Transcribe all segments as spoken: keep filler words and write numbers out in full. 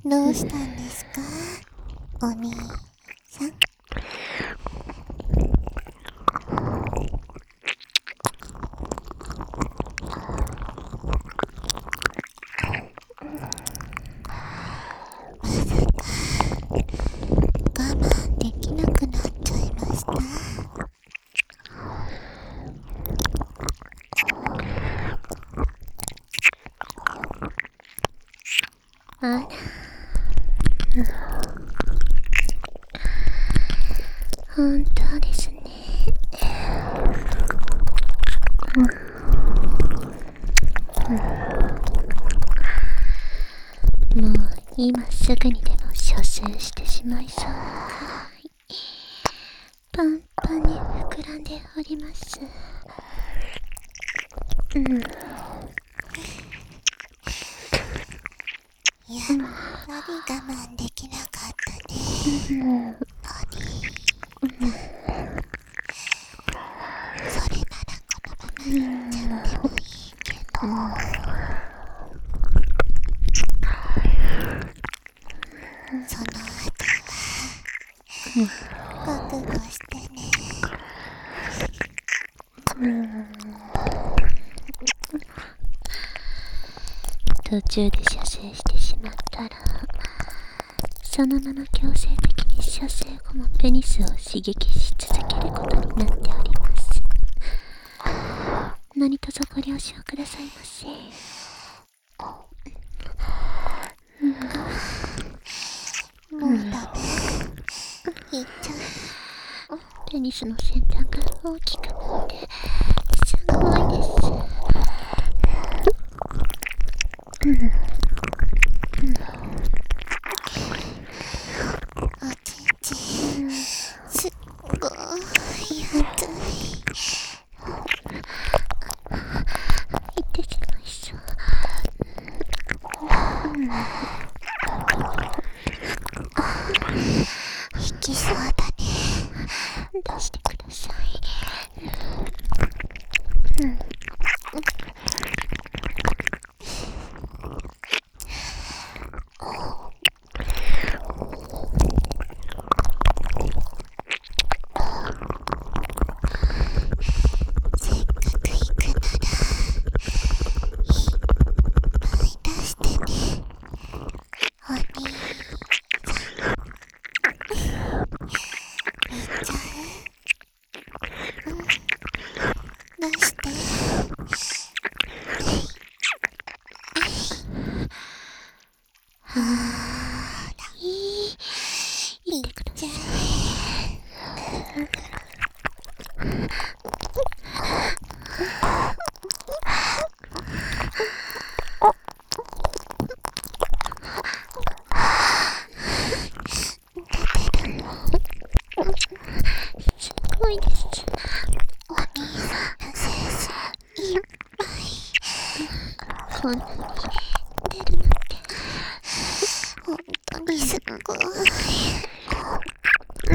どうしたんですか、お兄さん。まさか我慢できなくなっちゃいました？あら、本当ですね。もう今すぐにでも射精してしまいそうなくらいパンパンに膨らんでおります。うん。やっぱり我慢できなかったね、お兄。それならこのままいっちゃってもいいけど、その後は覚悟してね。途中で射精してしまったら、そのまま強制的に射精後もペニスを刺激し続けることになっております。何卒ご了承くださいませ。うん、もうダメ。いっちゃう。ペニスの先端が大きくなってすごいです。うん、うん、おちんちん、すっごい熱い。いってしまいそう。うん、いきそうだね。出してください。うん、せっかく行くならいっぱい出してね、お兄さん。いっちゃう？うん、出して。はあら、いい、言ってください。出てるの？すごいです。お兄さんの精子いっぱい。こんなに出るなんて本当にすっごい。うん、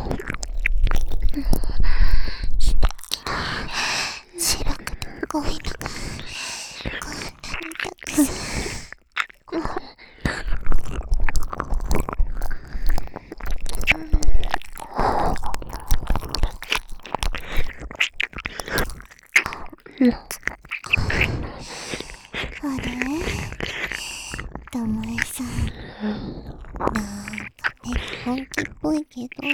素敵。白くて濃いのがこんなにたくさん。うん、あれ、ともえさん、なんかね、本気っぽいけど、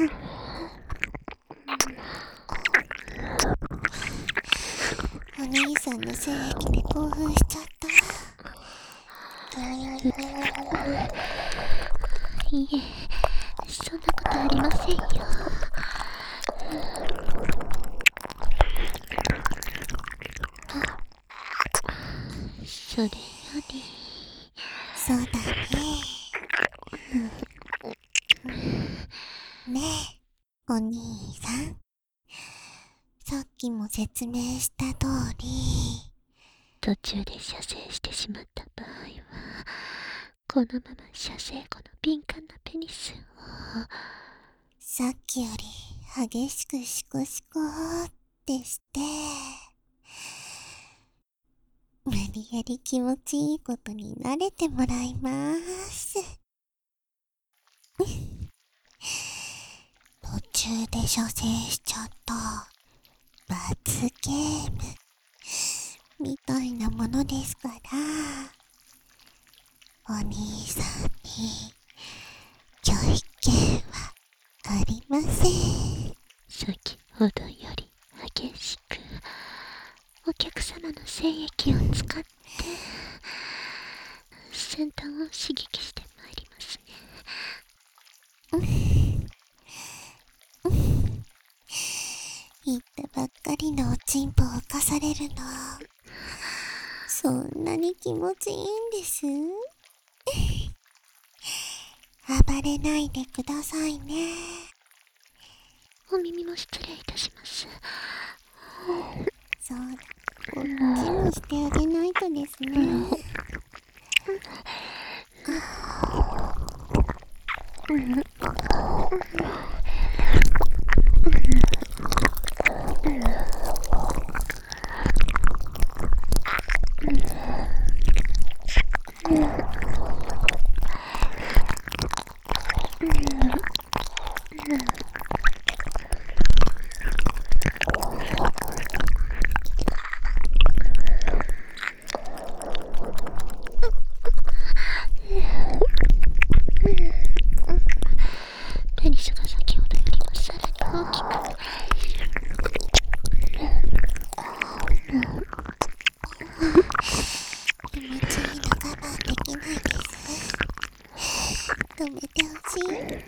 お兄さんの精液で興奮しちゃった。いえ、そんなことありませんよ。それより、そうだね。ねえ、お兄さん。さっきも説明した通り、途中で射精してしまった場合は、このまま射精後の敏感なペニスを、さっきより激しくシコシコってして、 無理やり気持ちいいことに慣れてもらいまーす。途中で射精しちゃった罰ゲームみたいなものですから、お兄さんに拒否権はありません。 先ほどより激しくお客様の精液を使って先端を刺激してまいりますね。 言ったばっかりのおちんぽを浮かされるの、そんなに気持ちいいんです。暴れないでくださいね。 お耳も失礼いたします。 そうだ、こっちもしてあげないとですね。 ペニスが先ほどよりもさらに大きく、 気持ちいいの我慢できないです。止めてほしい。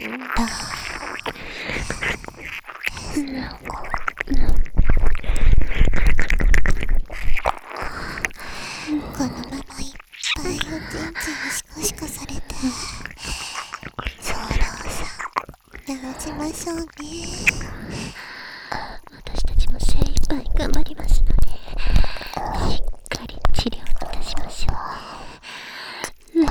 このままいっぱいおちんちんシコシコされて、ソーラーさんやらせましょうね。 私たちも精一杯頑張りますので、しっかり治療いたしましょう。うん、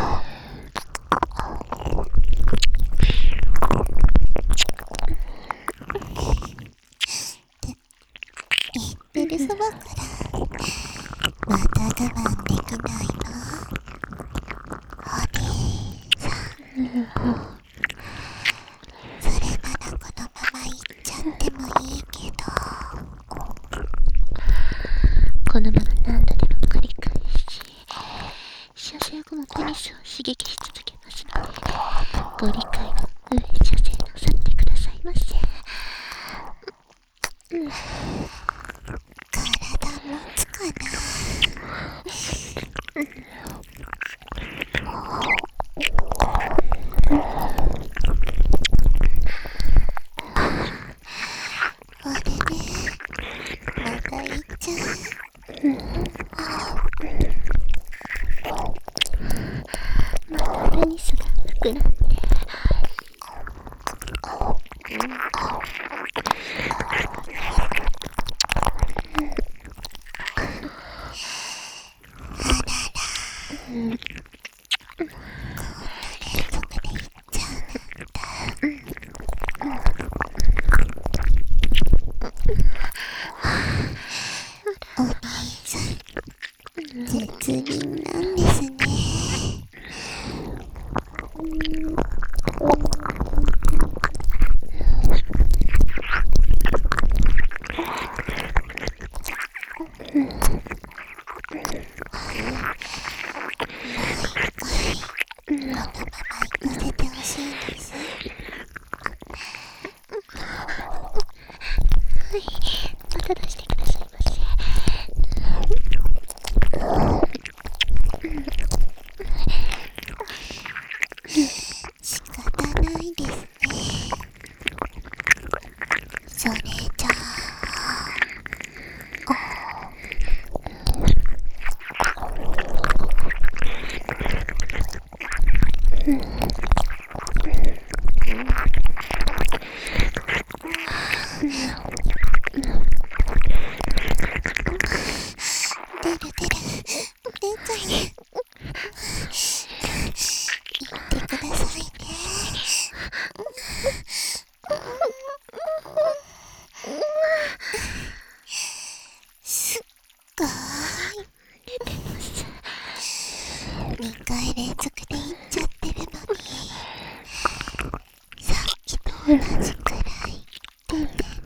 言ってるそばからまた我慢できないの、お兄さん。それならこのまま行っちゃってもいいけど、 このまま何度でも繰り返し、射精後もペニスを刺激し続けますので、ご理解の上射精なさってくださいませ。うん、 体持つかな。あれね、また行っちゃう。 またペニスが膨らんで、 お兄さん、絶倫なんですね。このまま行かせてほしいんです。 はい、また出してくださいませ。 にかい連続で言っちゃってるのに、さっきと同じくらい言ってる。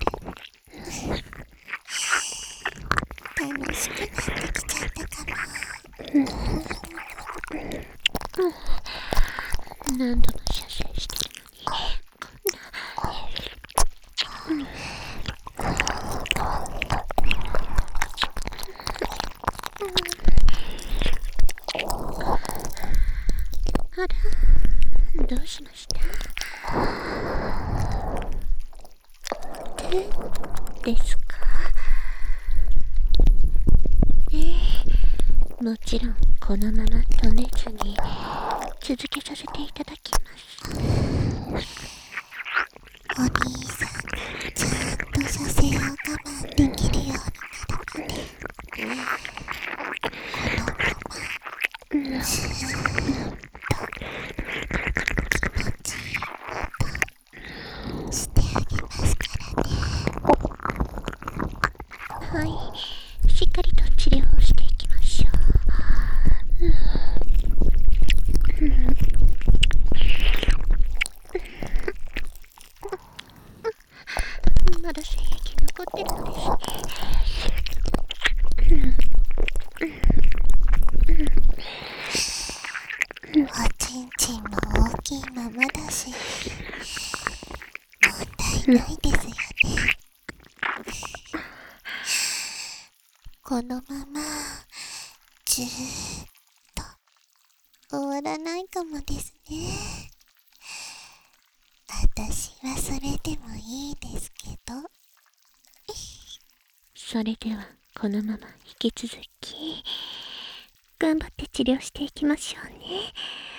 楽しくなってきちゃったかも。 何度も射精してるのにこんな、あら、どうしました？手ですか？ええ、もちろんこのまま止めずに続けさせていただきます。 お兄さんがちゃんと射精を我慢できるようになるまで、このままずーっと気持ちいいことしてあげますからね。 はい、しっかりと治療をしていきましょう。まだ精液残ってるのですおちんちんも大きいままだし、問題ないですよね。このままずーっと終わらないかもですね。私はそれでもいいですけど。 それではこのまま引き続き頑張って治療していきましょうね。